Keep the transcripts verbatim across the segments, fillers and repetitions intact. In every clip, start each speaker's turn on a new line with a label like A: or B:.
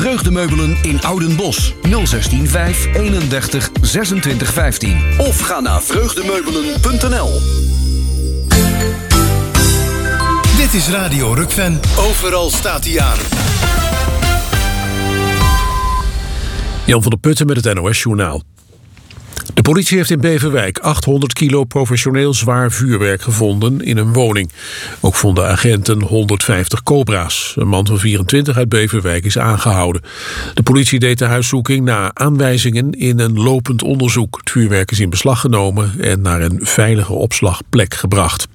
A: Vreugdemeubelen in Oudenbosch. nul zestien vijf eenendertig zesentwintig vijftien. Of ga naar vreugdemeubelen punt n l.
B: Dit is Radio Rukven. Overal staat hij aan.
C: Jan van der Putten met het N O S-journaal. De politie heeft in Beverwijk achthonderd kilo professioneel zwaar vuurwerk gevonden in een woning. Ook vonden agenten honderdvijftig cobra's. Een man van vierentwintig uit Beverwijk is aangehouden. De politie deed de huiszoeking na aanwijzingen in een lopend onderzoek. Het vuurwerk is in beslag genomen en naar een veilige opslagplek gebracht.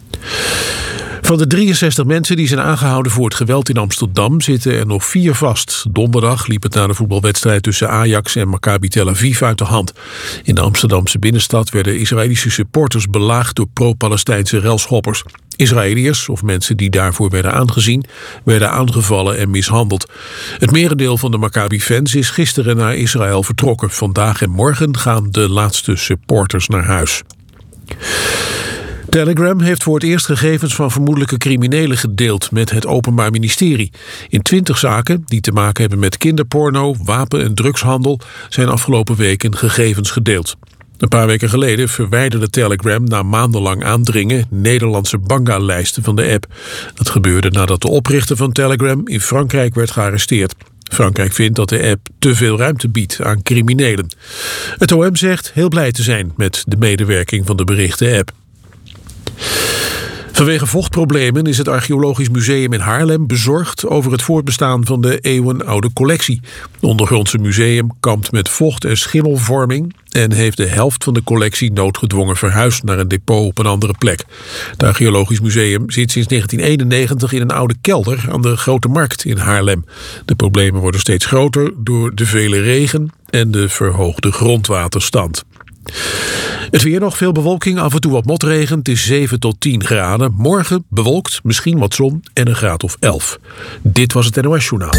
C: Van de drieënzestig mensen die zijn aangehouden voor het geweld in Amsterdam zitten er nog vier vast. Donderdag liep het na de voetbalwedstrijd tussen Ajax en Maccabi Tel Aviv uit de hand. In de Amsterdamse binnenstad werden Israëlische supporters belaagd door pro-Palestijnse relschoppers. Israëliërs, of mensen die daarvoor werden aangezien, werden aangevallen en mishandeld. Het merendeel van de Maccabi-fans is gisteren naar Israël vertrokken. Vandaag en morgen gaan de laatste supporters naar huis. Telegram heeft voor het eerst gegevens van vermoedelijke criminelen gedeeld met het Openbaar Ministerie. In twintig zaken, die te maken hebben met kinderporno, wapen- en drugshandel, zijn afgelopen weken gegevens gedeeld. Een paar weken geleden verwijderde Telegram na maandenlang aandringen Nederlandse banga-lijsten van de app. Dat gebeurde nadat de oprichter van Telegram in Frankrijk werd gearresteerd. Frankrijk vindt dat de app te veel ruimte biedt aan criminelen. Het O M zegt heel blij te zijn met de medewerking van de berichten-app. Vanwege vochtproblemen is het Archeologisch Museum in Haarlem bezorgd over het voortbestaan van de eeuwenoude collectie. Het ondergrondse museum kampt met vocht- en schimmelvorming en heeft de helft van de collectie noodgedwongen verhuisd naar een depot op een andere plek. Het Archeologisch Museum zit sinds negentien eenennegentig in een oude kelder aan de Grote Markt in Haarlem. De problemen worden steeds groter door de vele regen en de verhoogde grondwaterstand. Het weer nog, veel bewolking, af en toe wat motregen. Het is zeven tot tien graden. Morgen bewolkt, misschien wat zon en een graad of elf. Dit was het N O S-journaal.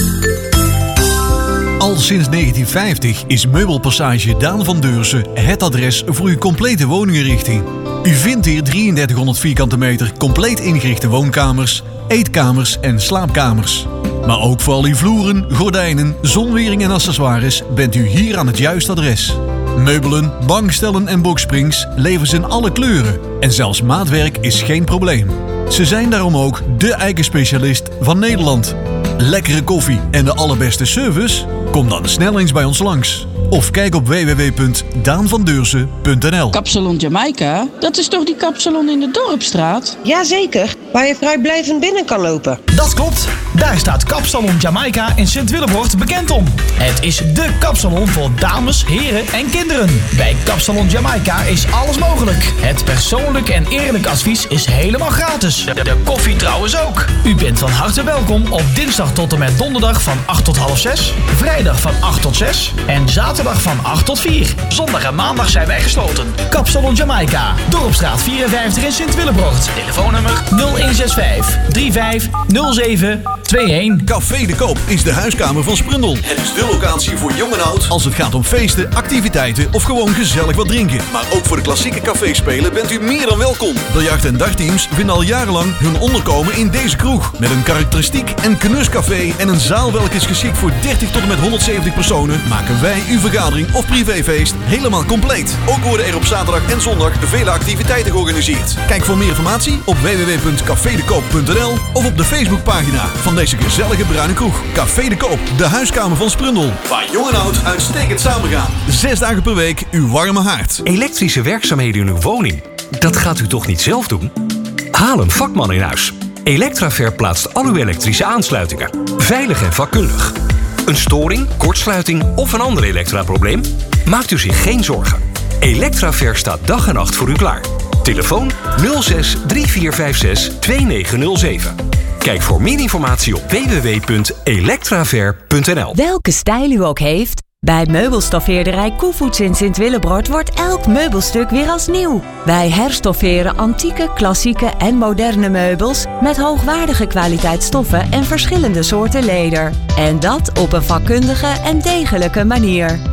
D: Al sinds negentien vijftig is Meubelpassage Daan van Deursen het adres voor uw complete woninginrichting. U vindt hier drieëndertighonderd vierkante meter compleet ingerichte woonkamers, eetkamers en slaapkamers. Maar ook voor al uw vloeren, gordijnen, zonwering en accessoires bent u hier aan het juiste adres. Meubelen, bankstellen en boxsprings leveren ze in alle kleuren. En zelfs maatwerk is geen probleem. Ze zijn daarom ook de eikenspecialist van Nederland. Lekkere koffie en de allerbeste service? Kom dan snel eens bij ons langs. Of kijk op w w w punt daan van deursen punt n l.
E: Kapsalon Jamaica? Dat is toch die kapsalon in de Dorpsstraat?
F: Jazeker, waar je vrijblijvend binnen kan lopen.
G: Dat klopt. Daar staat Kapsalon Jamaica in Sint-Willebroort bekend om. Het is dé kapsalon voor dames, heren en kinderen. Bij Kapsalon Jamaica is alles mogelijk. Het persoonlijk en eerlijk advies is helemaal gratis. De, de koffie trouwens ook. U bent van harte welkom op dinsdag tot en met donderdag van acht tot half zes. Vrijdag van acht tot zes. En zaterdag van acht tot vier. Zondag en maandag zijn wij gesloten. Kapsalon Jamaica. Dorpstraat vierenvijftig in Sint-Willebroort. Telefoonnummer nul een zes vijf drie vijf nul zeven twee een.
D: Café de Koop is de huiskamer van Sprundel.
B: Het is de locatie voor jong en oud.
D: Als het gaat om feesten, activiteiten of gewoon gezellig wat drinken.
B: Maar ook voor de klassieke caféspelen bent u meer dan welkom.
D: Biljart- en dagteams vinden al jarenlang hun onderkomen in deze kroeg. Met een karakteristiek en knuscafé en een zaal welke is geschikt voor dertig tot en met honderdzeventig personen, maken wij uw vergadering of privéfeest helemaal compleet.
B: Ook worden er op zaterdag en zondag vele activiteiten georganiseerd.
D: Kijk voor meer informatie op w w w punt café de koop punt n l of op de Facebookpagina van deze gezellige bruine kroeg. Café de Koop, de huiskamer van Sprundel.
B: Waar jong en oud uitstekend samengaan.
D: Zes dagen per week uw warme haard.
H: Elektrische werkzaamheden in uw woning. Dat gaat u toch niet zelf doen? Haal een vakman in huis. Electraver plaatst al uw elektrische aansluitingen. Veilig en vakkundig. Een storing, kortsluiting of een ander elektraprobleem? Maakt u zich geen zorgen. Electraver staat dag en nacht voor u klaar. Telefoon nul zes drie vier vijf zes twee negen nul zeven. Kijk voor meer informatie op w w w punt electraver punt n l.
I: Welke stijl u ook heeft, bij meubelstoffeerderij Koevoets in Sint-Willebroort wordt elk meubelstuk weer als nieuw. Wij herstofferen antieke, klassieke en moderne meubels met hoogwaardige kwaliteit stoffen en verschillende soorten leder. En dat op een vakkundige en degelijke manier.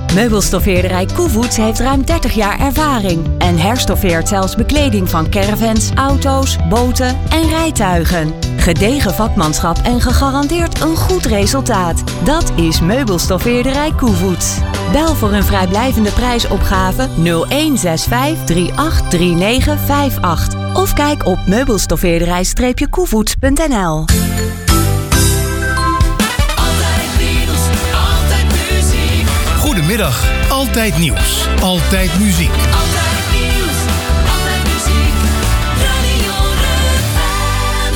I: Meubelstoffeerderij Koevoets heeft ruim dertig jaar ervaring en herstoffeert zelfs bekleding van caravans, auto's, boten en rijtuigen. Gedegen vakmanschap en gegarandeerd een goed resultaat. Dat is Meubelstoffeerderij Koevoets. Bel voor een vrijblijvende prijsopgave nul een zes vijf drie acht drie negen vijf acht of kijk op meubelstoffeerderij koevoets punt n l.
B: Goedemiddag, altijd nieuws, altijd muziek.
J: Altijd nieuws, altijd muziek, Radio Rukven.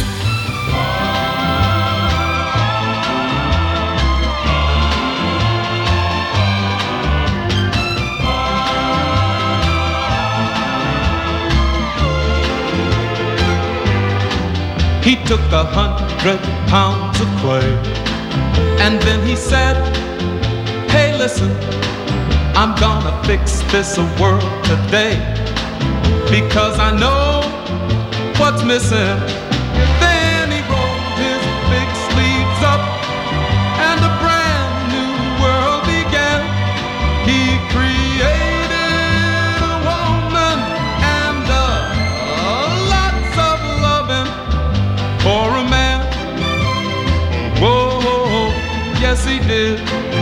K: He took a hundred pounds of clay, and then he said, hey, listen, I'm gonna fix this world today, because I know what's missing. Then he rolled his big sleeves up, and a brand new world began. He created a woman and uh, lots of loving for a man. Whoa, yes he did.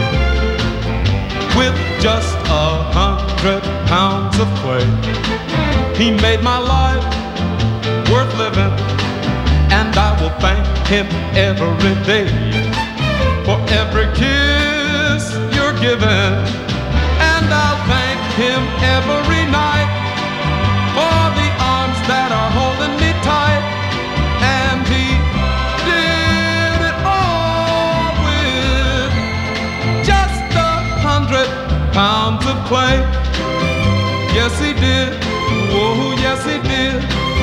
K: With just a hundred pounds of clay, he made my life worth living, and I will thank him every day for every kiss you're giving, and I'll thank him every night for the arms that are holding me tight. And he did it all with just a hundred pounds of clay. Yes he did, oh yes he did.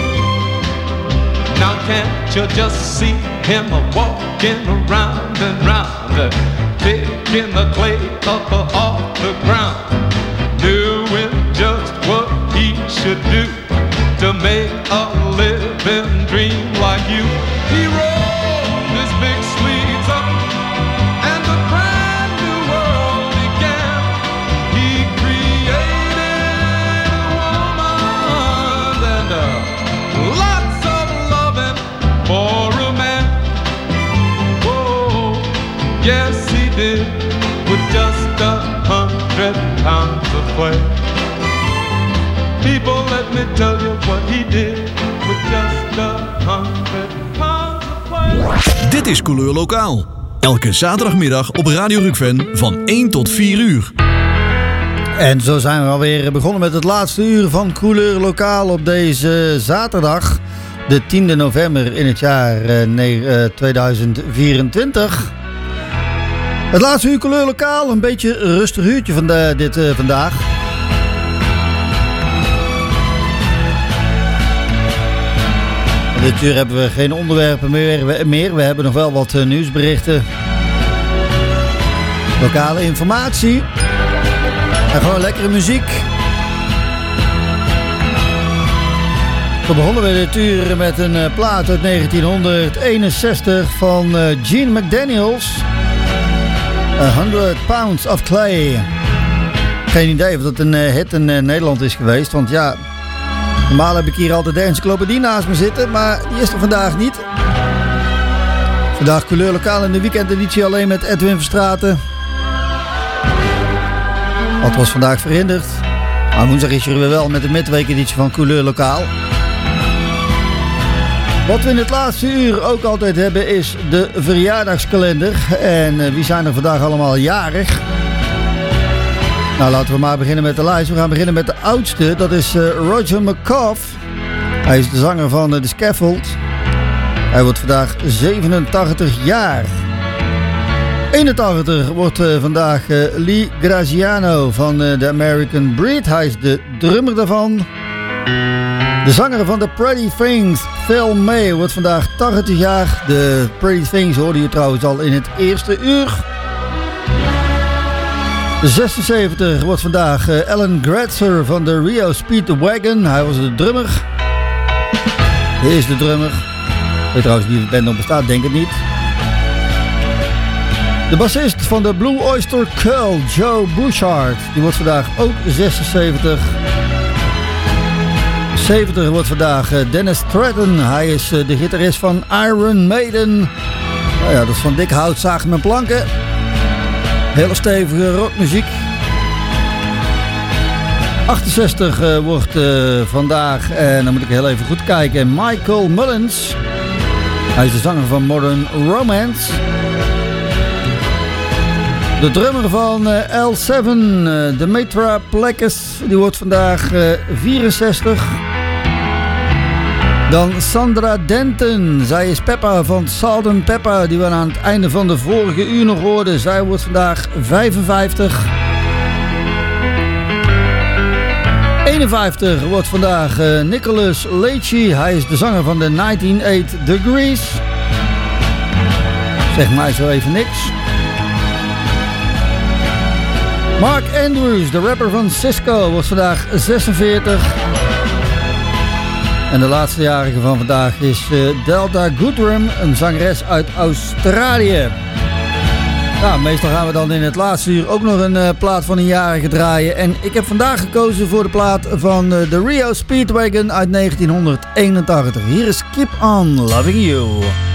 K: Now can't you just see him walking around and round, picking the clay up off the ground, doing just what he should do to make a living dream like you. He rolled his big sleeves up, and a brand new world began. He created a woman and uh, lots of loving for a man. Whoa, yes he did, with just a hundred pounds of clay. People, let me tell you what he did with just a hundred pounds of clay.
D: Dit is Couleur Lokaal. Elke zaterdagmiddag op Radio Rukven van één tot vier uur.
L: En zo zijn we alweer begonnen met het laatste uur van Couleur Lokaal op deze zaterdag, de tiende november in het jaar tweeduizend vierentwintig. Het laatste uur Couleur Lokaal, een beetje een rustig uurtje van de, dit uh, vandaag. Dit uur hebben we geen onderwerpen meer. meer. We hebben nog wel wat uh, nieuwsberichten. Lokale informatie. En gewoon lekkere muziek. We begonnen we dit uur met een uh, plaat uit negentienhonderdeenenzestig van uh, Gene McDaniels. A hundred pounds of clay. Geen idee of dat een uh, hit in uh, Nederland is geweest. Want ja, normaal heb ik hier altijd de encyclopedie naast me zitten. Maar die is er vandaag niet. Vandaag Couleur Lokaal in de weekendeditie alleen met Edwin Verstraeten. Dat was vandaag verhinderd. Maar woensdag is er weer wel met de midweekeditie van Couleur Lokaal. Wat we in het laatste uur ook altijd hebben is de verjaardagskalender. En uh, wie zijn er vandaag allemaal jarig? Nou, laten we maar beginnen met de lijst. We gaan beginnen met de oudste. Dat is uh, Roger McCough. Hij is de zanger van uh, The Scaffold. Hij wordt vandaag zevenentachtig jaar. eenentachtig wordt uh, vandaag uh, Lee Graziano van uh, The American Breed. Hij is de drummer daarvan. De zanger van The Pretty Things, Phil May, wordt vandaag tachtig jaar. De Pretty Things hoorde je trouwens al in het eerste uur. zesenzeventig wordt vandaag uh, Alan Gratzer van de Rio Speedwagon. Hij was de drummer. Hij is de drummer. Ik weet trouwens niet of de band nog bestaat, denk ik niet. De bassist van de Blue Oyster Cult, Joe Bouchard, die wordt vandaag ook zesenzeventig. zeventig wordt vandaag Dennis Stratton. Hij is de gitarist van Iron Maiden. Nou ja, dat is van dik hout, zagen met planken. Hele stevige rockmuziek. achtenzestig uh, wordt uh, vandaag, en dan moet ik heel even goed kijken, Michael Mullins. Hij is de zanger van Modern Romance. De drummer van uh, L zeven, uh, Demetra Plekes, die wordt vandaag uh, vierenzestig. Dan Sandra Denton, zij is Peppa van Salt and Pepper, die we aan het einde van de vorige uur nog hoorden. Zij wordt vandaag vijfenvijftig. eenenvijftig wordt vandaag uh, Nicholas Leachy. Hij is de zanger van de negentien acht Degrees. Zeg mij zo even niks. Mark Andrews, de rapper van Cisco, wordt vandaag zesenveertig. En de laatste jarige van vandaag is uh, Delta Goodrum, een zangeres uit Australië. Nou, meestal gaan we dan in het laatste uur ook nog een uh, plaat van een jarige draaien. En ik heb vandaag gekozen voor de plaat van uh, de Rio Speedwagon uit negentien eenentachtig. Hier is Keep On Loving You.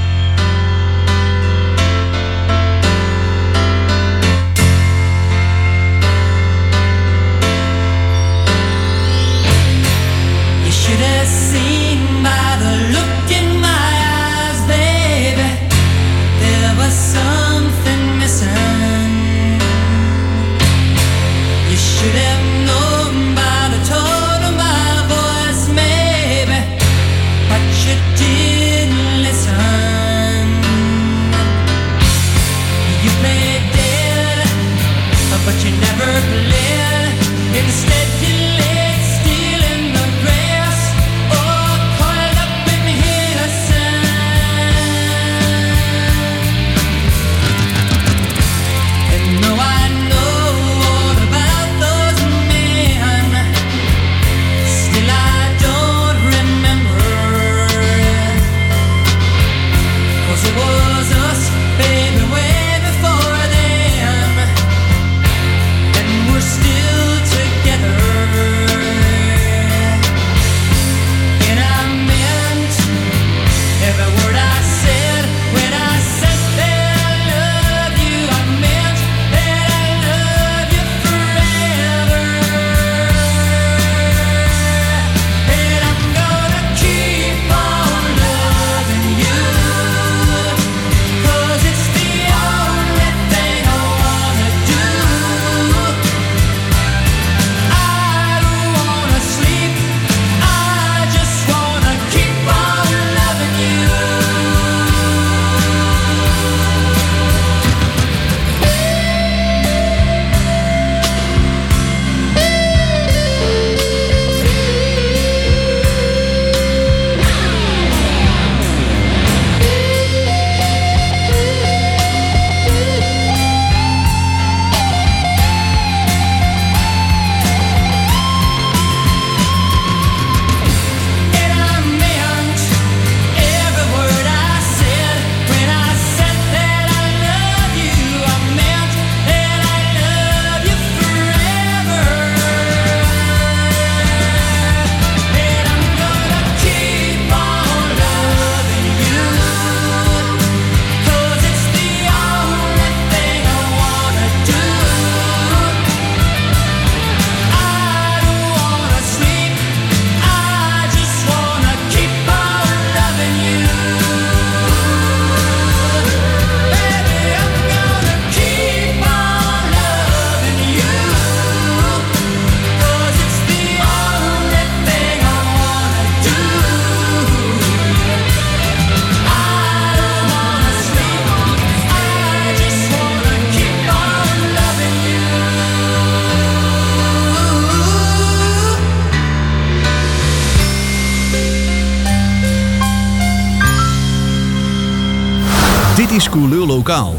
D: Dit is Couleur Lokaal.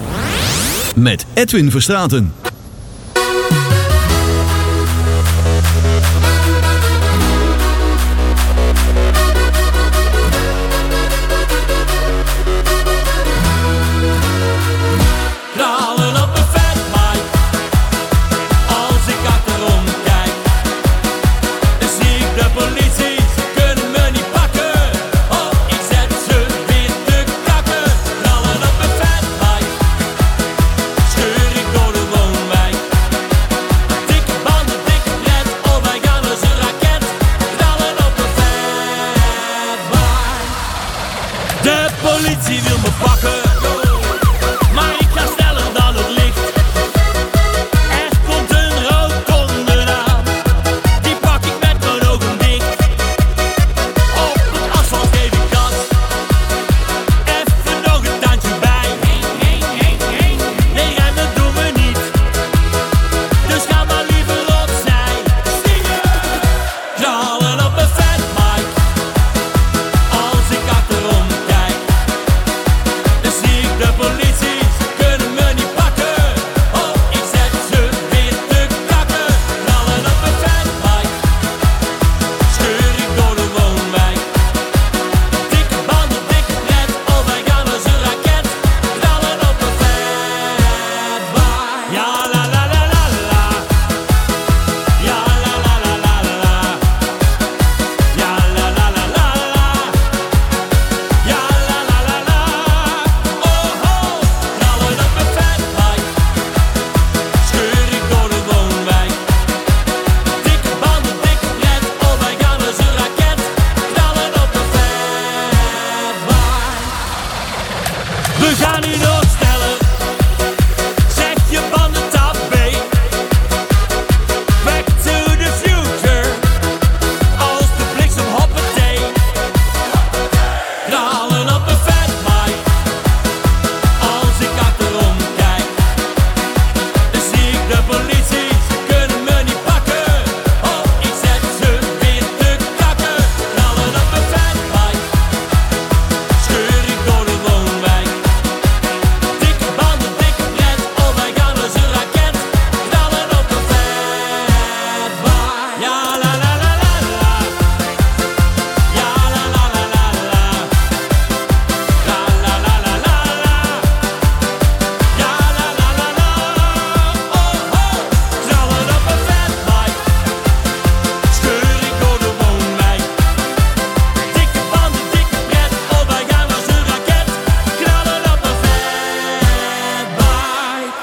D: Met Edwin Verstraeten.
J: Kralen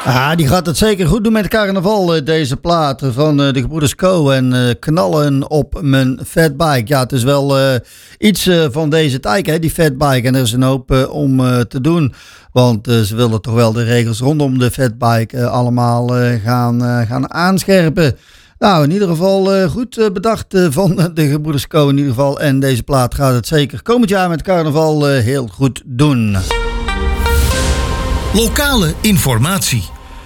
L: Ah, die gaat het zeker goed doen met carnaval, deze plaat van de gebroeders Co. En uh, knallen op mijn fatbike. Ja, het is wel uh, iets uh, van deze tijd, hè, die fatbike. En er is een hoop uh, om uh, te doen. Want uh, ze willen toch wel de regels rondom de fatbike uh, allemaal uh, gaan, uh, gaan aanscherpen. Nou, in ieder geval uh, goed uh, bedacht uh, van de gebroeders Co. in ieder geval. En deze plaat gaat het zeker komend jaar met carnaval uh, heel goed doen.
B: Lokale informatie.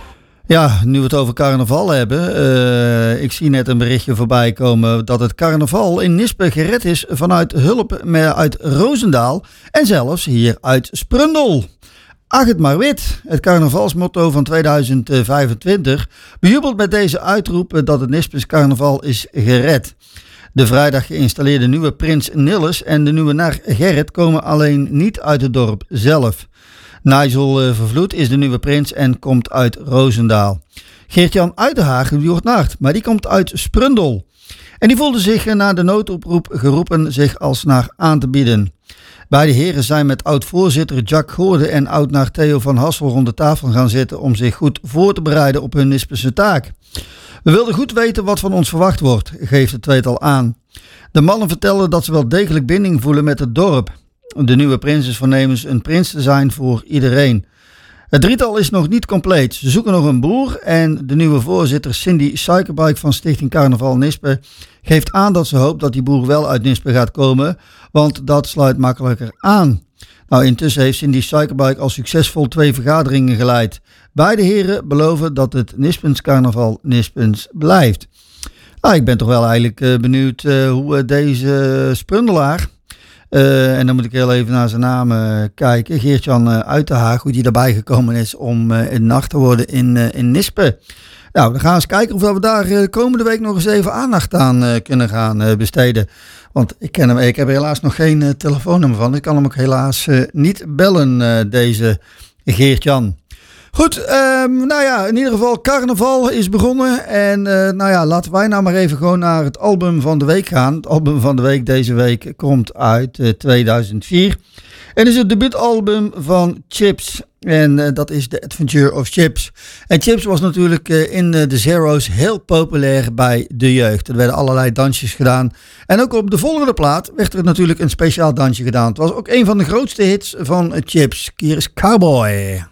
L: Ja, nu we het over carnaval hebben. Uh, ik zie net een berichtje voorbij komen dat het carnaval in Nispe gered is vanuit hulp uit Roosendaal en zelfs hier uit Sprundel. Ach het maar wit, het carnavalsmotto van tweeduizend vijfentwintig bejubelt met deze uitroep dat het Nispes carnaval is gered. De vrijdag geïnstalleerde nieuwe prins Nilles en de nieuwe nar Gerrit komen alleen niet uit het dorp zelf. Nigel Vervloed is de nieuwe prins en komt uit Roosendaal. Geert-Jan Uitenhagen die wordt naard, maar die komt uit Sprundel. En die voelde zich na de noodoproep geroepen zich als naar aan te bieden. Beide heren zijn met oud-voorzitter Jack Goorde en oud-naar Theo van Hassel rond de tafel gaan zitten om zich goed voor te bereiden op hun Nispese taak. We wilden goed weten wat van ons verwacht wordt, geeft het tweetal aan. De mannen vertellen dat ze wel degelijk binding voelen met het dorp. De nieuwe prins is voornemens een prins te zijn voor iedereen. Het drietal is nog niet compleet. Ze zoeken nog een broer en de nieuwe voorzitter Cindy Suikerbike van Stichting Carnaval Nispe geeft aan dat ze hoopt dat die broer wel uit Nispe gaat komen, want dat sluit makkelijker aan. Nou, intussen heeft Cindy Suikerbike al succesvol twee vergaderingen geleid. Beide heren beloven dat het Nispens Carnaval Nispens blijft. Nou, ik ben toch wel eigenlijk uh, benieuwd uh, hoe uh, deze Sprundelaar, Uh, en dan moet ik heel even naar zijn naam uh, kijken. Geert-Jan uh, Uitenhaag, hoe die daarbij gekomen is om uh, in nacht te worden in, uh, in Nispe. Nou, dan gaan we eens kijken of we daar uh, komende week nog eens even aandacht aan uh, kunnen gaan uh, besteden. Want ik ken hem, ik heb er helaas nog geen uh, telefoonnummer van. Ik kan hem ook helaas uh, niet bellen, uh, deze Geert-Jan. Goed, um, nou ja, in ieder geval carnaval is begonnen en uh, nou ja, laten wij nou maar even gewoon naar het album van de week gaan. Het album van de week deze week komt uit uh, tweeduizend vier en is het debuutalbum van Chips en uh, dat is The Adventure of Chips. En Chips was natuurlijk uh, in uh, de Zero's heel populair bij de jeugd. Er werden allerlei dansjes gedaan en ook op de volgende plaat werd er natuurlijk een speciaal dansje gedaan. Het was ook een van de grootste hits van uh, Chips. Hier is Cowboy.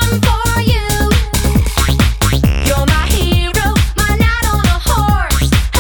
J: You're my hero, my knight on a horse.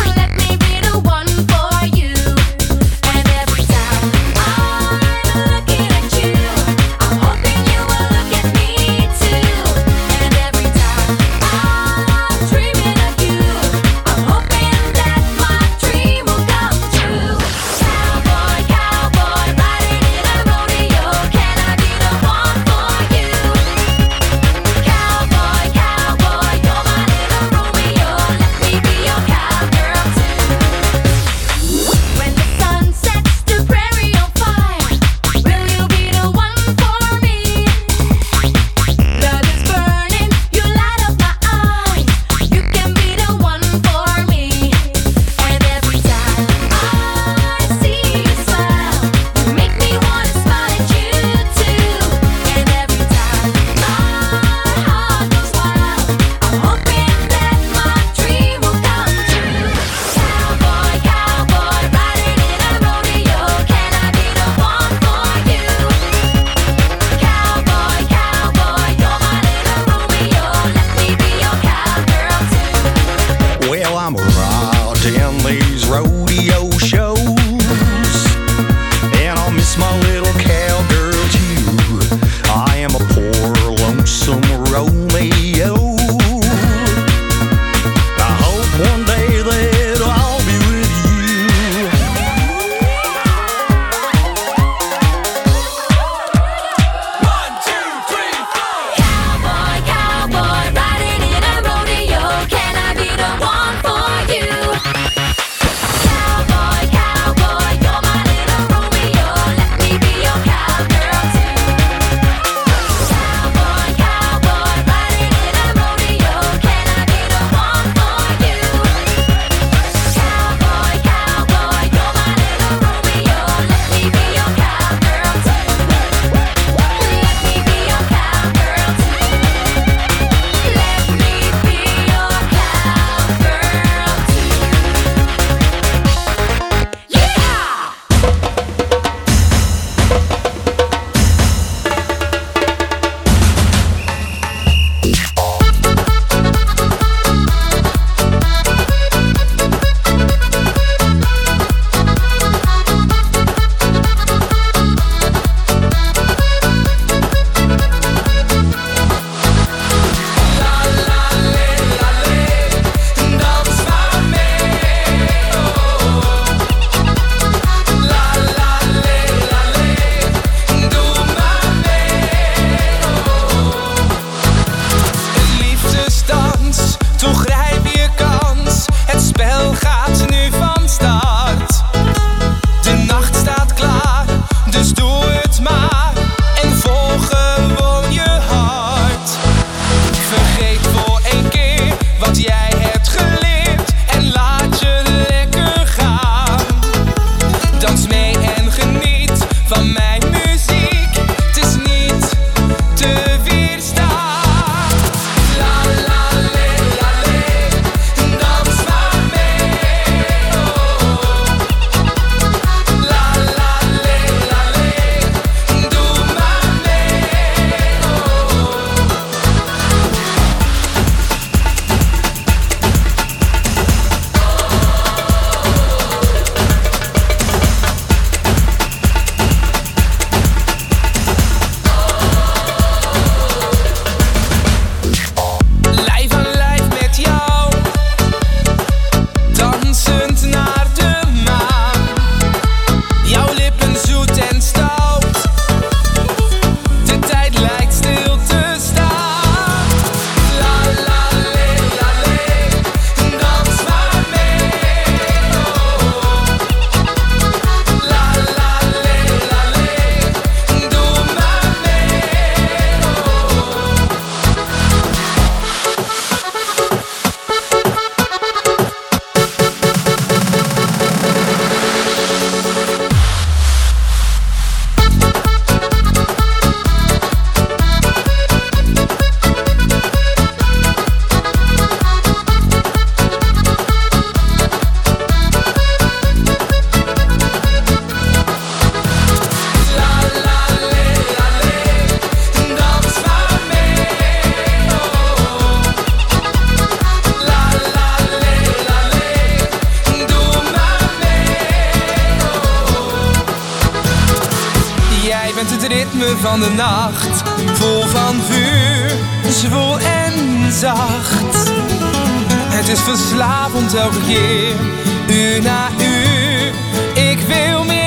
M: ritme van de nacht, vol van vuur, zwoel en zacht. Het is verslavend elke keer, uur na uur, ik wil meer.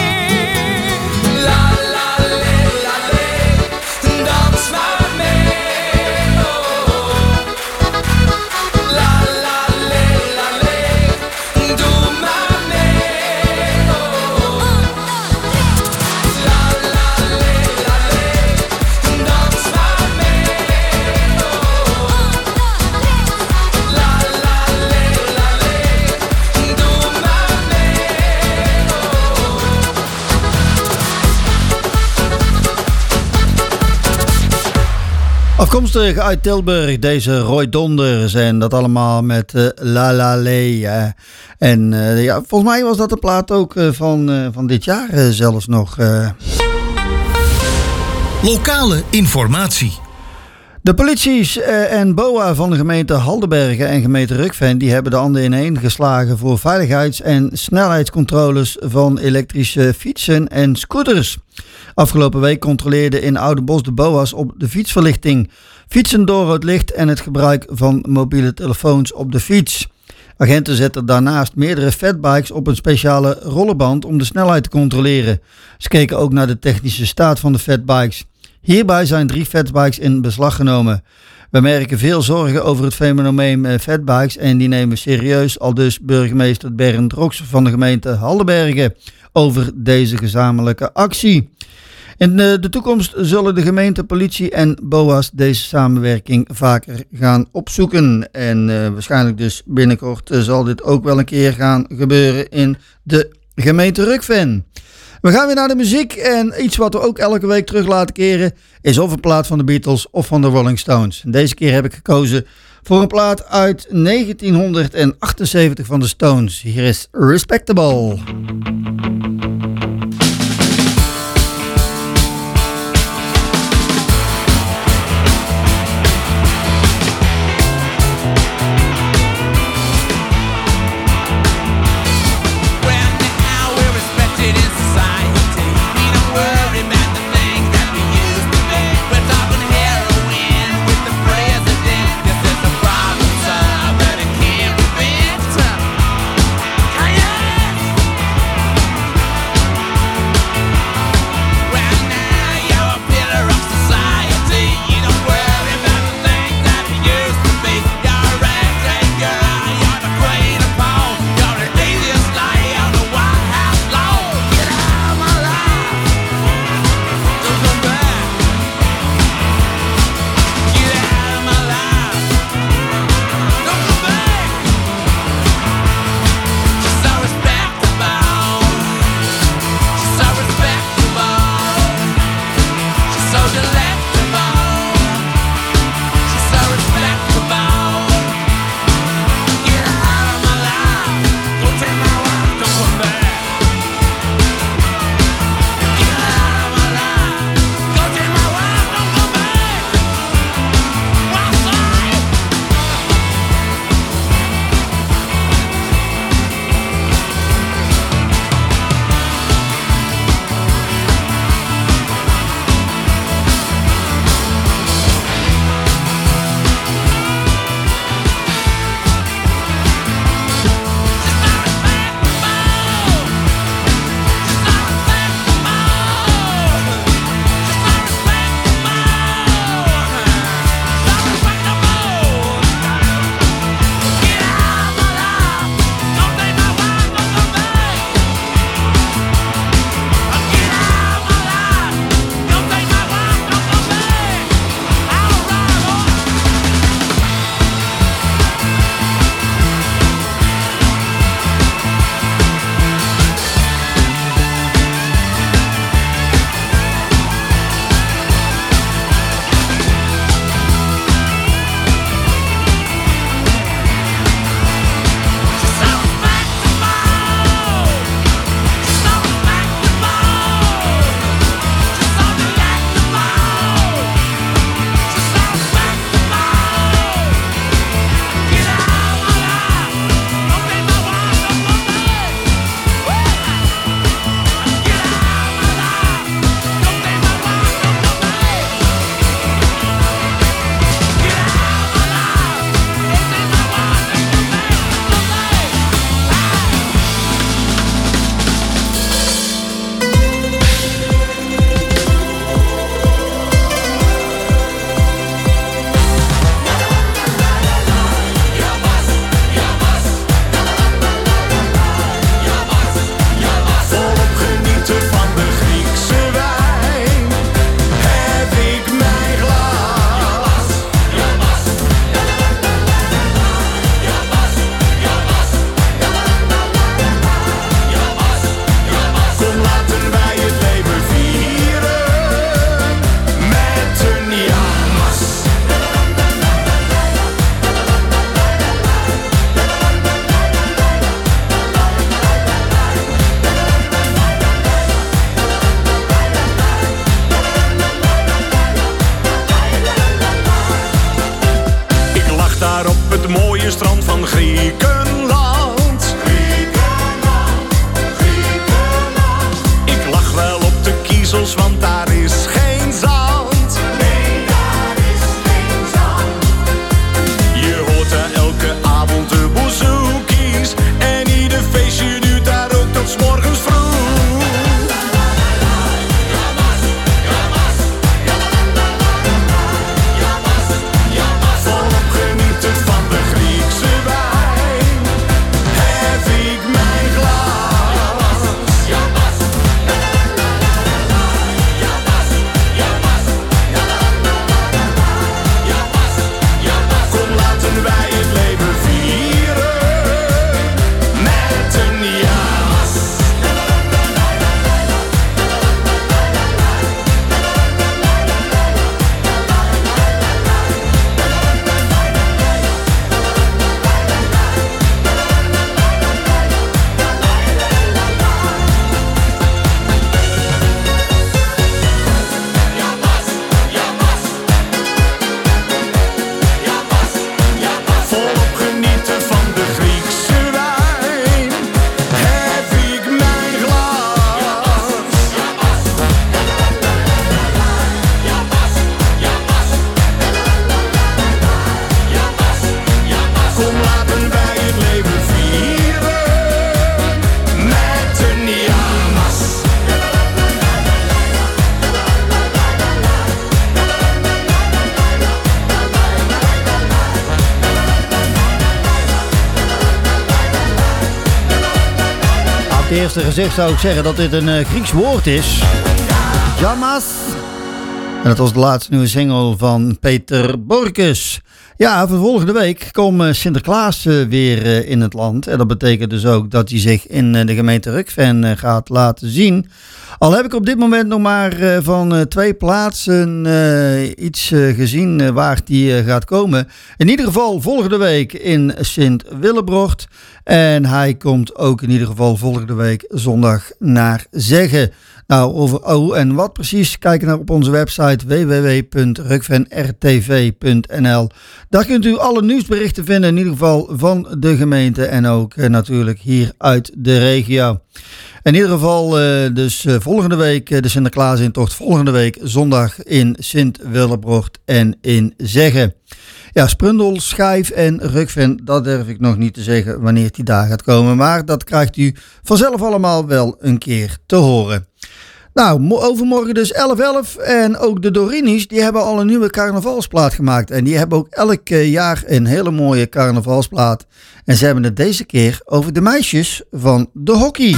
M: La la le, la le, dans maar mee. Oh. La la le, la le, doe maar mee. Oh. La la le, la le, dans maar mee. Oh. La la le, la le, doe maar mee. Oh.
L: Afkomstig uit Tilburg, deze Roy Donders en dat allemaal met uh, La La Le. Uh, en uh, ja, volgens mij was dat de plaat ook uh, van, uh, van dit jaar uh, zelfs nog. Uh.
B: Lokale informatie.
L: De polities uh, en B O A van de gemeente Haldenbergen en gemeente Rukven die hebben de handen ineen geslagen voor veiligheids- en snelheidscontroles van elektrische fietsen en scooters. Afgelopen week controleerden in Oudenbosch de B O A's op de fietsverlichting, fietsen door rood licht en het gebruik van mobiele telefoons op de fiets. Agenten zetten daarnaast meerdere fatbikes op een speciale rollerband om de snelheid te controleren. Ze keken ook naar de technische staat van de fatbikes. Hierbij zijn drie fatbikes in beslag genomen. We merken veel zorgen over het fenomeen fatbikes en die nemen serieus, aldus burgemeester Bernd Rox van de gemeente Haldenbergen over deze gezamenlijke actie. In de toekomst zullen de gemeente, politie en B O A's deze samenwerking vaker gaan opzoeken. En uh, waarschijnlijk dus binnenkort uh, zal dit ook wel een keer gaan gebeuren in de gemeente Rukven. We gaan weer naar de muziek en iets wat we ook elke week terug laten keren is of een plaat van de Beatles of van de Rolling Stones. En deze keer heb ik gekozen voor een plaat uit negentien achtenzeventig van de Stones. Hier is Respectable.
J: Yes!
L: het eerste gezicht zou ik zeggen dat dit een uh, Grieks woord is. Jamas. En dat was de laatste nieuwe single van Peter Borkus. Ja, voor volgende week komt Sinterklaas uh, weer uh, in het land. En dat betekent dus ook dat hij zich in uh, de gemeente Rukven uh, gaat laten zien. Al heb ik op dit moment nog maar uh, van uh, twee plaatsen uh, iets uh, gezien uh, waar die uh, gaat komen. In ieder geval volgende week in Sint-Willebrord. En hij komt ook in ieder geval volgende week zondag naar Zegge. Nou, over oh en wat precies, kijk naar op onze website w w w punt rukven r t v punt n l. Daar kunt u alle nieuwsberichten vinden, in ieder geval van de gemeente en ook uh, natuurlijk hier uit de regio. In ieder geval uh, dus uh, volgende week uh, de Sinterklaasintocht, volgende week zondag in Sint-Willebrord en in Zegge. Ja, Sprundel, Schijf en Rukven, dat durf ik nog niet te zeggen wanneer die daar gaat komen. Maar dat krijgt u vanzelf allemaal wel een keer te horen. Nou, overmorgen dus elf elf en ook de Dorinis, die hebben al een nieuwe carnavalsplaat gemaakt. En die hebben ook elk jaar een hele mooie carnavalsplaat. En ze hebben het deze keer over de meisjes van de hockey.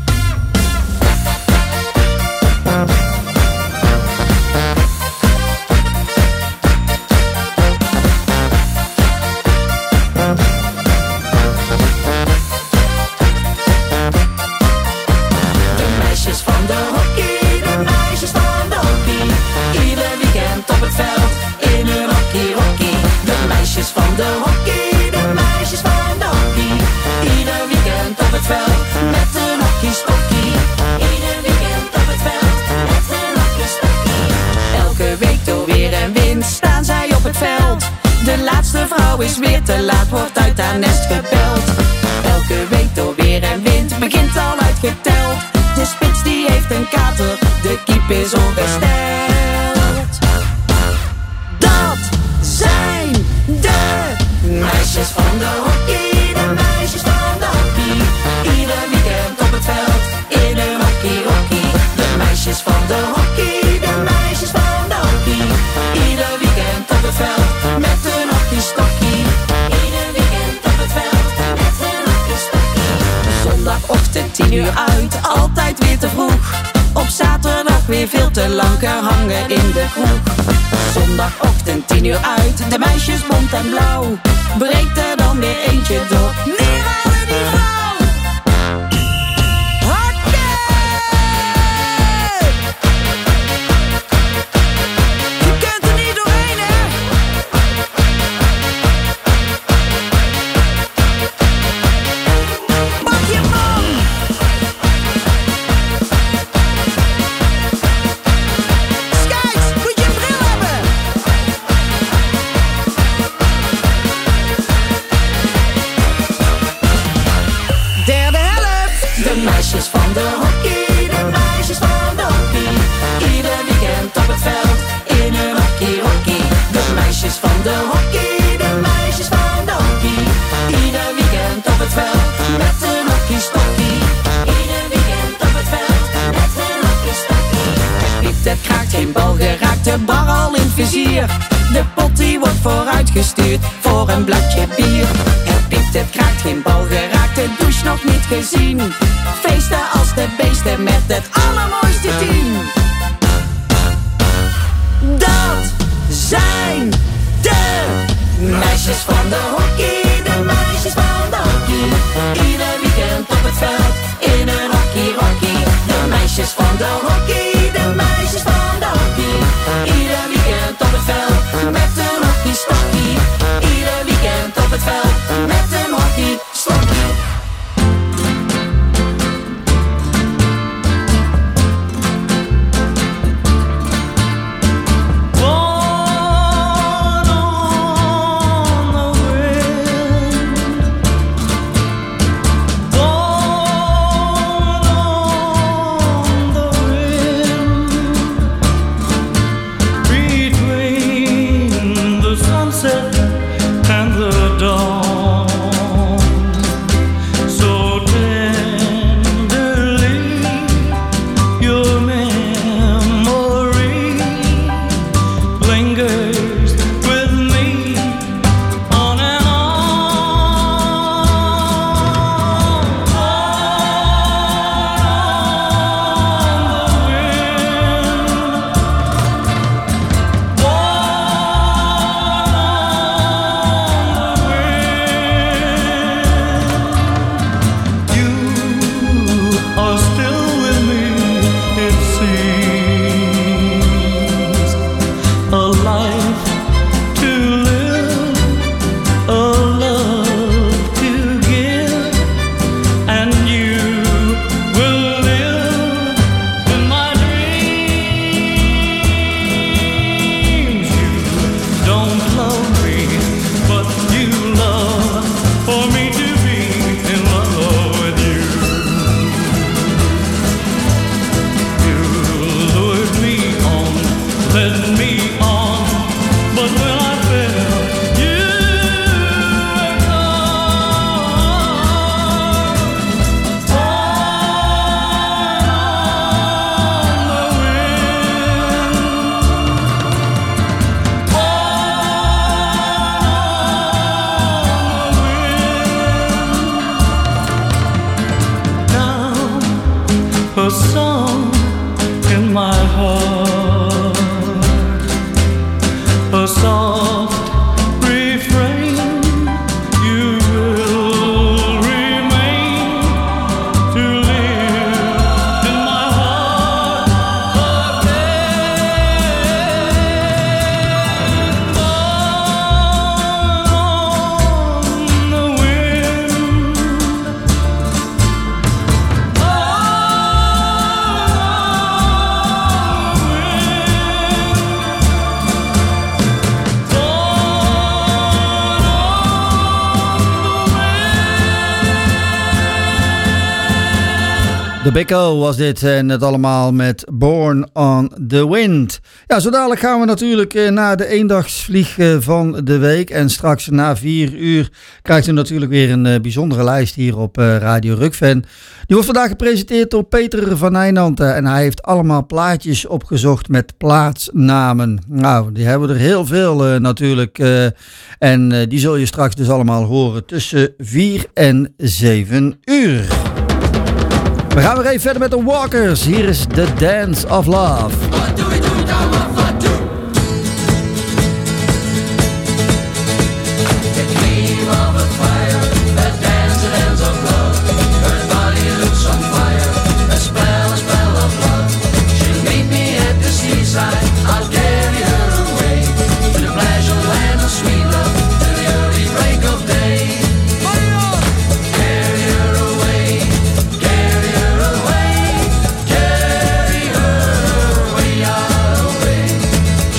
N: Is weer te laat, wordt uit haar nest gebeld. Elke week door weer en wind, begint al uitgeteld. De spits die heeft een kater, de kiep is ongesteld. Dat zijn de meisjes van de hockey, de meisjes van de hockey. Ieder weekend op het veld, in een hockey hockey. De meisjes van de hockey, de meisjes van de hockey. Ieder weekend op het veld, met een hockeystok. Zondagochtend tien uur uit, altijd weer te vroeg. Op zaterdag weer veel te lang hangen in de kroeg. Zondagochtend tien uur uit, de meisjes bont en blauw. Breekt er dan weer eentje door, neerhalen die vrouw. De pot die wordt vooruitgestuurd voor een bladje bier. Het piept, het kraakt, geen bal geraakt, de douche nog niet gezien. Feesten als de beesten met het allermooiste team. Dat zijn de meisjes van de hockey, de meisjes van de hockey. Ieder weekend op het veld, in een hockey hockey. De meisjes van de hockey, de meisjes van de hockey. Ieder weekend op het veld, met een hockeystokkie. Ieder weekend op het veld, met een hockeystokkie.
J: Born on the way.
O: a song in my heart, a soft refrain. You will remain to live in my heart again. On the wind,
L: De Bicko was dit en het allemaal met Born on the Wind. Ja, zo dadelijk gaan we natuurlijk naar de eendagsvlieg van de week. En straks na vier uur krijgt u natuurlijk weer een bijzondere lijst hier op Radio Rockfan. Die wordt vandaag gepresenteerd door Peter van Eijnanten. En hij heeft allemaal plaatjes opgezocht met plaatsnamen. Nou, die hebben er heel veel uh, natuurlijk. Uh, en uh, die zul je straks dus allemaal horen tussen vier en zeven uur. We gaan weer even verder met de Walkers. Hier is The Dance of Love.
J: What do we do now? What do? The gleam of a fire, a dance, a dance of love. Her body looks on fire, a spell, a spell of love. She'll meet me at the seaside, I'll carry her away to the pleasure land of sweet love, to the early break of day. Carry her away, carry her away, carry her away, away.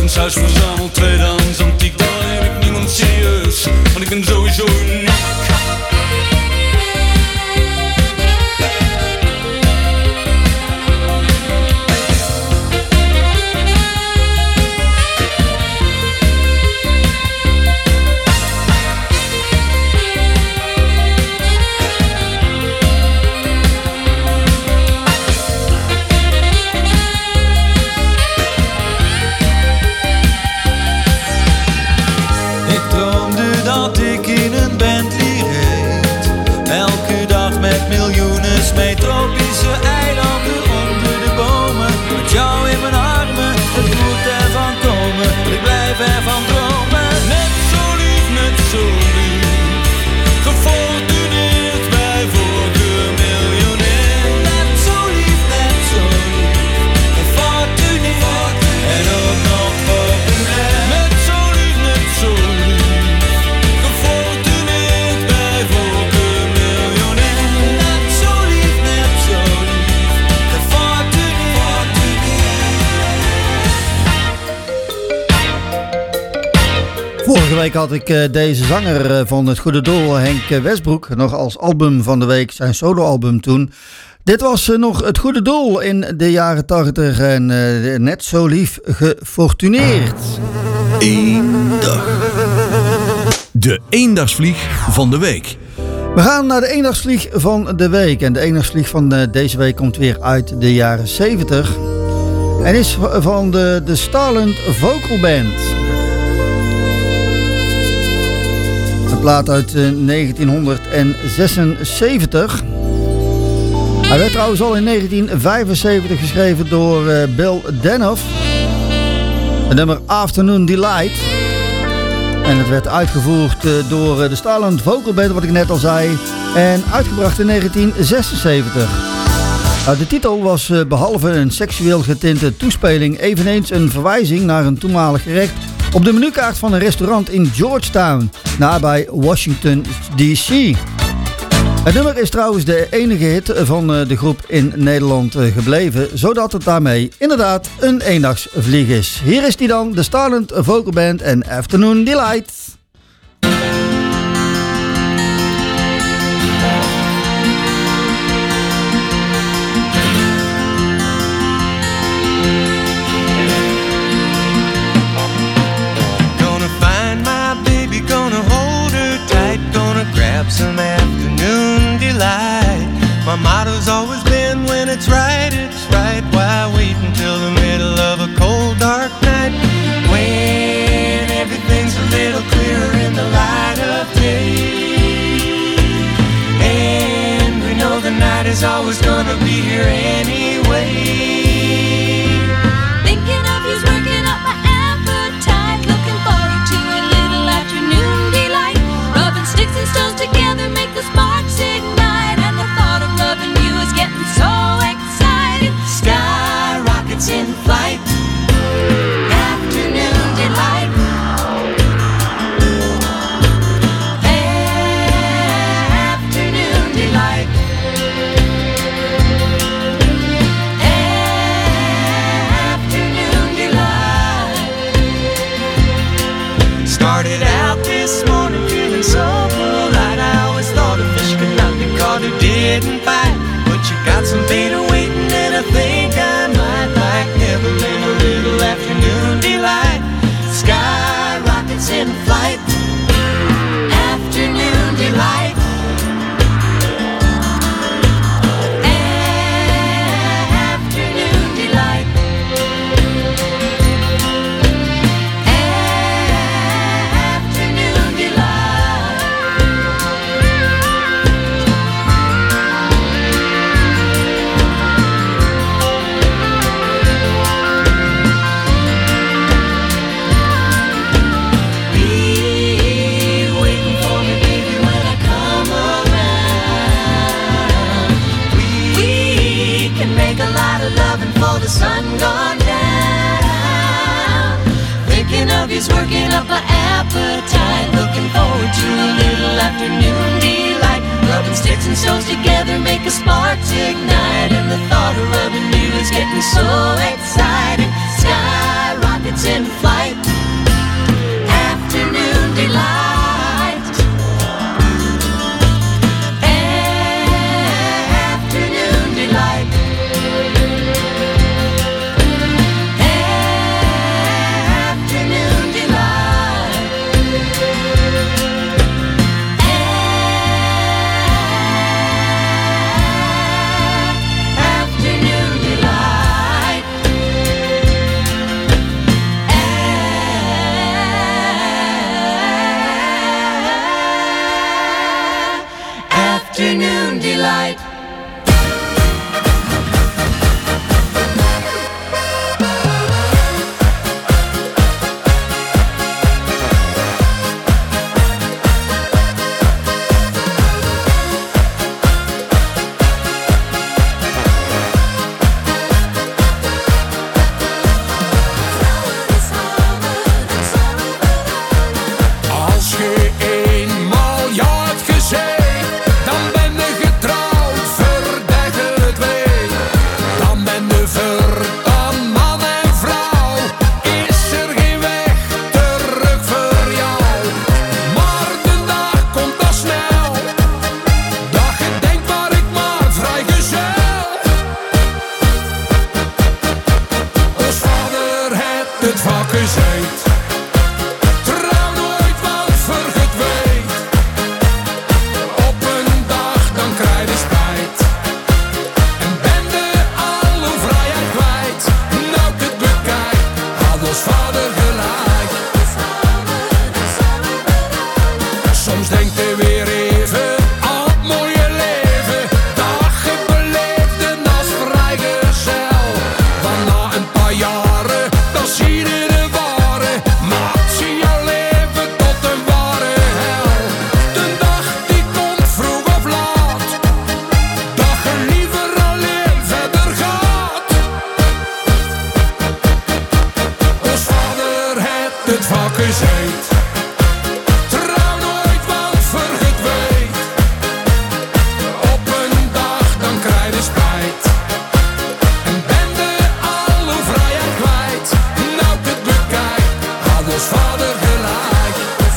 O: Bezienshuis verzameld, tweedehands antiek. Daar neem ik niemand serieus, want ik ben sowieso uniek. Met tropische eilanden onder de bomen. Met jou in mijn armen, het moet ervan komen. Ik blijf ervan dromen. Net zo lief, net zo lief. Gefortuneerd bij voorkeur miljonair. Net zo lief, net zo lief. Gefortuneerd en ook nog populair. Net zo lief, net zo lief. Gefortuneerd bij voorkeur miljonair. Net zo lief, net zo lief. Gefortuneerd.
L: Vorige week had ik uh, deze zanger uh, van het Goede Doel, Henk uh, Westbroek, nog als album van de week, zijn soloalbum toen. Dit was uh, nog het Goede Doel in de jaren tachtig en uh, net zo lief gefortuneerd.
D: Eén dag. De eendagsvlieg van de week.
L: We gaan naar de eendagsvlieg van de week. En de eendagsvlieg van uh, deze week komt weer uit de jaren zeventig. En is van de, de Starland Vocal Band. Een plaat uit uh, negentien zesenzeventig. Hij werd trouwens al in negentien vijfenzeventig geschreven door uh, Bill Danoff. Het nummer Afternoon Delight. En het werd uitgevoerd uh, door uh, de Starland Vocal Band, wat ik net al zei. En uitgebracht in negentien zesenzeventig. Nou, de titel was uh, behalve een seksueel getinte toespeling eveneens een verwijzing naar een toenmalig gerecht op de menukaart van een restaurant in Georgetown, nabij Washington D C. Het nummer is trouwens de enige hit van de groep in Nederland gebleven, zodat het daarmee inderdaad een eendagsvlieg is. Hier is die dan, de Starland Vocal Band en Afternoon Delight.
O: Some afternoon delight. My motto's always been when it's right, it's right. Why wait until the middle of a cold dark night, when everything's a little clearer in the light of day? And we know the night is always gonna be here anyway.
P: Thinking of you's working up my appetite. Looking forward to a little afternoon delight. Rubbing sticks and stones together make the sparks ignite. And the thought of loving you is getting so exciting. Sky rockets in flight. Afternoon delight. Afternoon delight. Afternoon delight. Started out this morning feeling so polite. I always thought a fish could not be caught who didn't bite. But you got some beta waiting and I think I might like Neverland, a little afternoon delight. Sky rockets in flight. Afternoon delight. Afternoon delight. Afternoon delight. Be waiting for me, baby, when I come around. We can make a lot of loving before the sun gone down. Thinking of you's working up my appetite. Looking forward to a little afternoon delight. Rubbing sticks and stones together make a sparks ignite. And the thought of rubbing you is getting so exciting. Sky rockets in flight.
Q: gezeten. Trouw nooit, want vergeet weet. Op een dag dan krijg je spijt. En ben de al uw vrijheid kwijt. Nou ik het bekijk, had ons vader gelijk. Soms denkt hij weer even aan het mooie leven. Dagen beleefden als vrijgezel. Want na een paar jaren, dan zie je de ware. Maakt ze jouw leven tot een ware hel. De dag die komt vroeg of laat. Dat je liever alleen verder gaat. Ons vader heeft het vaak gezegd. Trouw nooit, want vergeet weet. Op een dag dan krijg je spijt. En ben de al uw vrijheid kwijt. Nou ik het bekijk, had ons vader gelijk.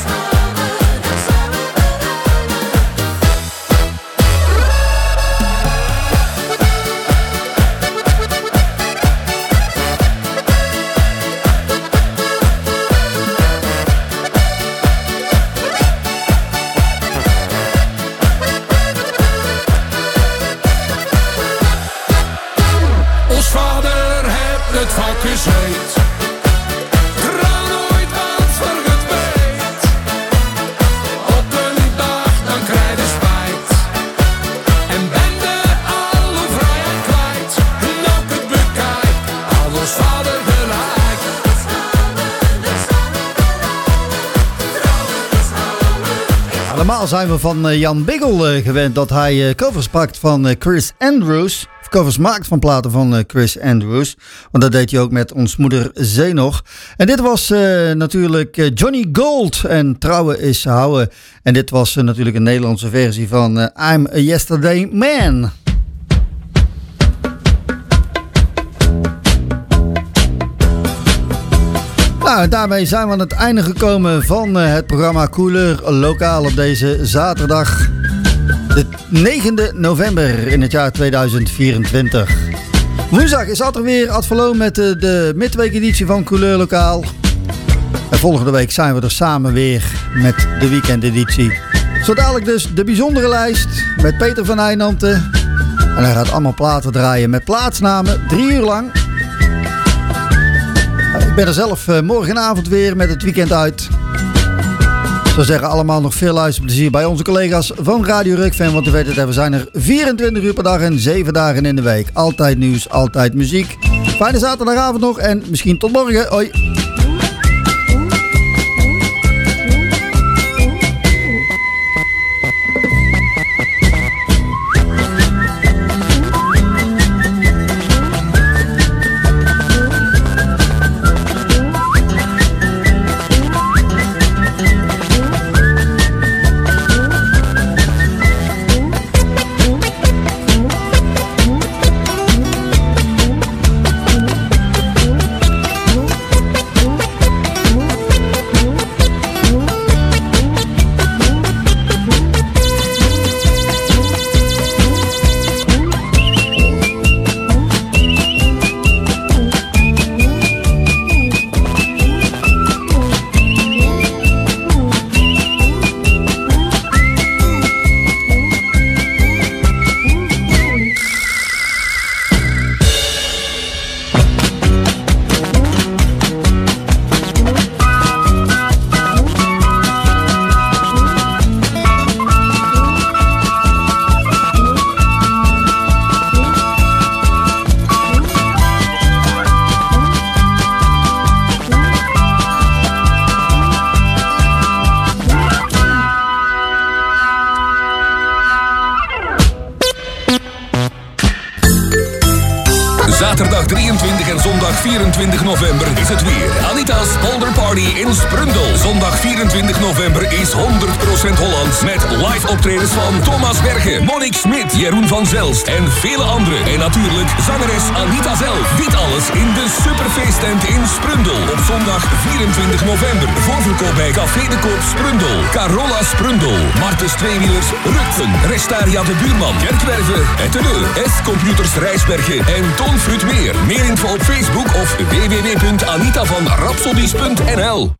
Q: Ons vader heeft het vaak gezegd. Trouw nooit, want vergeet weet. Op een dag dan krijg je spijt. En ben de al uw vrijheid kwijt. Nou ik het bekijk, had ons vader gelijk.
L: Allemaal zijn we van eh, Jan Biggel eh, gewend dat hij eh, covers pakt van eh, Chris Andrews. Of covers maakt van platen van eh, Chris Andrews. Want dat deed hij ook met ons moeder Zee nog. En dit was eh, natuurlijk eh, Johnny Gold en Trouwen is Houden. En dit was eh, natuurlijk een Nederlandse versie van eh, I'm a Yesterday Man. Nou, daarmee zijn we aan het einde gekomen van uh, het programma Couleur Lokaal op deze zaterdag, de negende november in het jaar tweeduizend vierentwintig. Woensdag is altijd weer Ad Verloon met uh, de midweekeditie van Couleur Lokaal. En volgende week zijn we er samen weer met de weekendeditie. Zo dadelijk dus de bijzondere lijst met Peter van Eijnanten. En hij gaat allemaal platen draaien met plaatsnamen, drie uur lang. Ik ben er zelf uh, morgenavond weer met het weekend uit. Ik zou zeggen, allemaal nog veel luisterplezier bij onze collega's van Radio Rockfan. Want u weet het, we zijn er vierentwintig uur per dag en zeven dagen in de week. Altijd nieuws, altijd muziek. Fijne zaterdagavond nog en misschien tot morgen. Hoi.
A: Zaterdag drieëntwintig en zondag vierentwintig november is het weer. Anita's Polder Party in Sprundel. Zondag vierentwintig november is honderd procent Hollands met live optredens van Thomas Bergen, Monique Smit, Jeroen van Zelst en vele anderen. En natuurlijk zangeres Anita zelf. Dit alles in de Superfeesttent in Sprundel op zondag vierentwintig november. Voorverkoop bij Café de Koop Sprundel, Carola Sprundel, Martens Tweewielers, Rukven, Restaria de Buurman, Kerkwerven, Etteneur, S-Computers Rijsbergen en Toon Fruitmeer. Meer info op Facebook of w w w punt anita van rapsodies punt n l.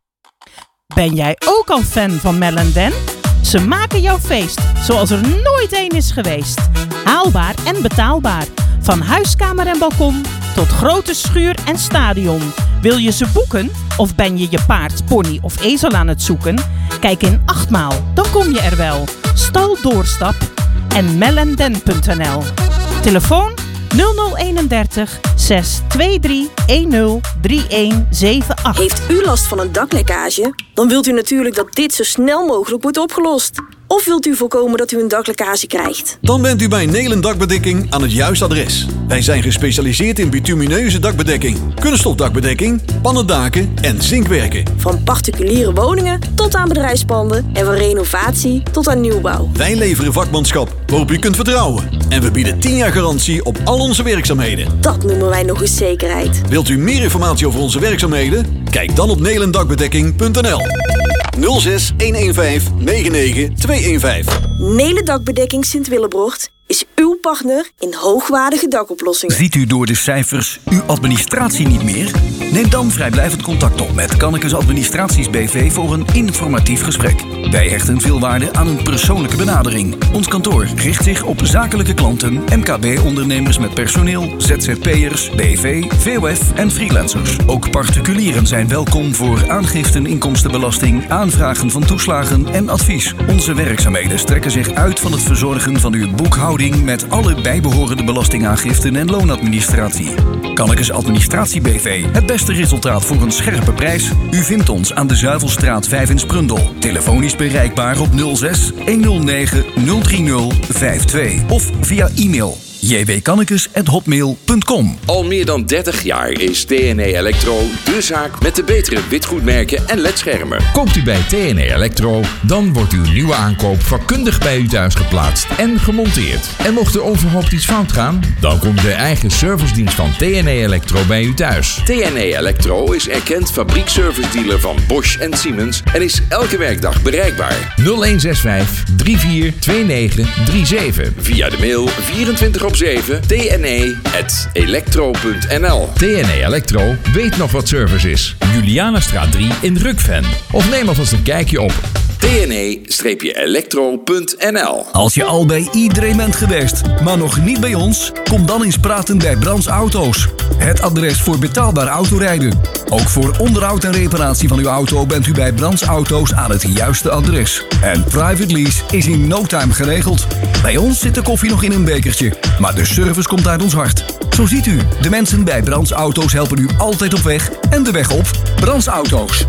R: Ben jij ook al fan van Mel en Dan? Ze maken jouw feest zoals er nooit één is geweest. Haalbaar en betaalbaar. Van huiskamer en balkon tot grote schuur en stadion. Wil je ze boeken? Of ben je je paard, pony of ezel aan het zoeken? Kijk in Achtmaal, dan kom je er wel. Stal Doorstap en melenden punt n l. Telefoon nul nul eenendertig zes twee drie een nul drie een zeven acht.
S: Heeft u last van een daklekkage? Dan wilt u natuurlijk dat dit zo snel mogelijk wordt opgelost. Of wilt u voorkomen dat u een daklekkage krijgt?
D: Dan bent u bij Nelen Dakbedekking aan het juiste adres. Wij zijn gespecialiseerd in bitumineuze dakbedekking, kunststofdakbedekking, pannendaken en zinkwerken.
S: Van particuliere woningen tot aan bedrijfspanden en van renovatie tot aan nieuwbouw.
D: Wij leveren vakmanschap waarop u kunt vertrouwen. En we bieden tien jaar garantie op al onze werkzaamheden.
S: Dat noemen wij nog eens zekerheid.
D: Wilt u meer informatie over onze werkzaamheden? Kijk dan op nelendakbedekking punt n l. nul zes een een vijf negen negen twee een vijf.
S: Nelen Dakbedekking Sint-Willebrocht is uw partner in hoogwaardige dakoplossingen.
T: Ziet u door de cijfers uw administratie niet meer? Neem dan vrijblijvend contact op met Kannekes Administraties B V voor een informatief gesprek. Wij hechten veel waarde aan een persoonlijke benadering. Ons kantoor richt zich op zakelijke klanten, M K B-ondernemers met personeel, Z Z P'ers, B V, V O F en freelancers. Ook particulieren zijn welkom voor aangiften inkomstenbelasting, aanvragen van toeslagen en advies. Onze werkzaamheden strekken zich uit van het verzorgen van uw boekhouding met alle bijbehorende belastingaangiften en loonadministratie. Kannekes Administratie B V. Het beste resultaat voor een scherpe prijs? U vindt ons aan de Zuivelstraat vijf in Sprundel. Telefonisch bereikbaar op nul zes een nul negen nul drie nul vijf twee of via e-mail j w kannekes at hotmail punt com.
U: Al meer dan dertig jaar is T N E Electro de zaak met de betere witgoedmerken en ledschermen.
V: Koopt u bij T N E Electro, dan wordt uw nieuwe aankoop vakkundig bij u thuis geplaatst en gemonteerd. En mocht er onverhoopt iets fout gaan, dan komt de eigen servicedienst van T N E Electro bij u thuis.
U: T N E Electro is erkend fabriekservice-dealer van Bosch en Siemens en is elke werkdag bereikbaar.
V: nul een zes vijf drie vier twee negen drie zeven.
U: Via de mail vierentwintig op zeven t n e at electro punt n l.
V: T N E Electro weet nog wat service is. Julianastraat drie in Rukven. Of neem alvast een kijkje op
U: t n e electro punt n l.
T: Als je al bij iedereen bent geweest, maar nog niet bij ons, kom dan eens praten bij Brands Auto's. Het adres voor betaalbaar autorijden. Ook voor onderhoud en reparatie van uw auto bent u bij Brands Auto's aan het juiste adres. En private lease is in no time geregeld. Bij ons zit de koffie nog in een bekertje, maar de service komt uit ons hart. Zo ziet u, de mensen bij Brands Auto's helpen u altijd op weg en de weg op. Brands Auto's,